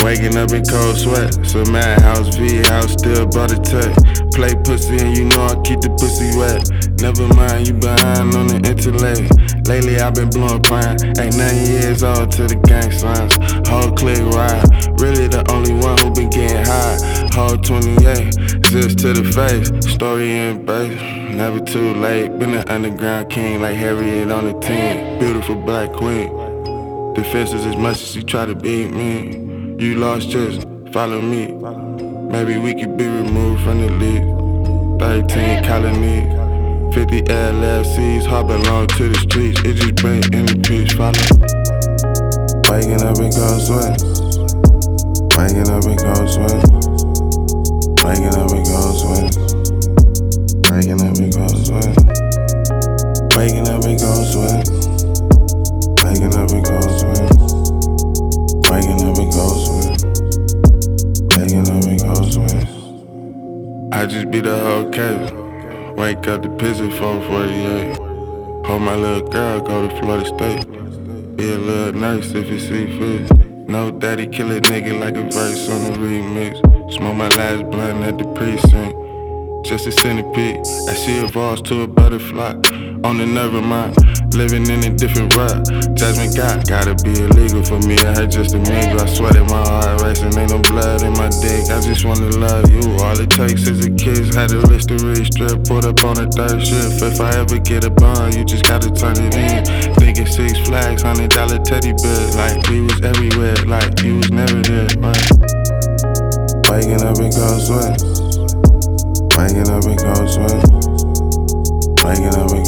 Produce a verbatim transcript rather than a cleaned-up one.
Waking up in cold sweat, so madhouse, V house, still brought a tech. Play pussy and you know I keep the pussy wet. Never mind, you behind on the intellect. Lately I've been blowing pine. Ain't nine years old to the gang signs. Whole click ride, really the only one who been getting high. Whole twenty-eight, zips to the face. Story in base, never too late. Been an underground king like Harriet on the team. Beautiful black queen. Defenses as much as you try to beat me. You lost, just follow me. Maybe we could be removed from the league. Thirteen colony, fifty L L Cs, hop along to the streets. It just bring in the peace, follow. Waking up in cold sweat. Waking up in cold sweat. Waking up in cold sweat. Waking up in cold sweat. Waking up in cold sweat. Waking up in cold sweat. Waking up in cold sweat. Waking up in cold sweat. I just be the whole case. Wake up the pizza four forty-eight. Hold my little girl, go to Florida State. Be a little nice if you see fit. No daddy kill a nigga like a verse on the remix. Smoke my last blunt at the precinct. Just a centipede, as she evolves to a butterfly. On the nerve of mine, living in a different rut. Judgment God, gotta be illegal for me. I heard just a mingle. I sweat in my heart racing, ain't no blood in my dick. I just wanna love you. All it takes is a kiss. Had a wrist to strip, put up on a third shift. If I ever get a bun, you just gotta turn it in. Thinking Six Flags, hundred dollar teddy bears. Like we was everywhere, like you was never there. Right? Waking up in cold sweat. Waking up in cold sweat. Waking up in